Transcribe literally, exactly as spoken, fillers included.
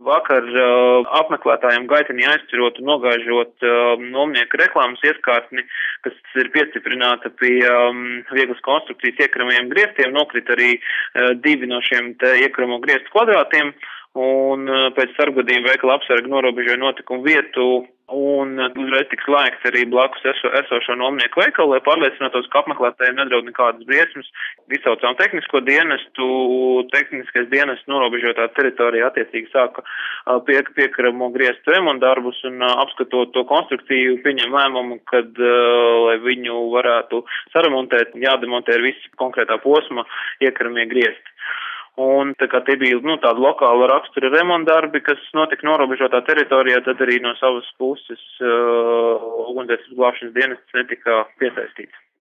vakar uh, apmeklētājiem gaitenī aizķirot un nogāžot uh, nomnieku reklāmas ieskārtni, kas ir piestiprināta pie um, vieglas konstrukcijas iekramajiem griestiem, nokrita arī uh, divi no šiem te iekramo griestu kvadrātiem, un uh, pēc sargadījuma veikala apsarga norobežoja notikumu vietu, un uzreiz tiks slēgts arī blakus eso, esošo nomnieku veikalu, lai pārliecinātos, ka apmeklētājiem nedraud nekādas briesmas. Izsaucām tehnisko dienestu, tehniskais dienests norobežotā teritorijā attiecīgi sāka pie, piekaramo griestu remontdarbus un apskatot to konstrukciju, pieņem lēmumu, kad, lai viņu varētu saremontēt, jādemontē visi konkrētā posma iekaramie griesti. Un tā kā tie bija nu, tāda lokāla rakstura remontdarbi, kas notika norobežotā teritorijā, tad arī no savas puses uh, ugunsdzēsības glābšanas dienests netika piesaistīts.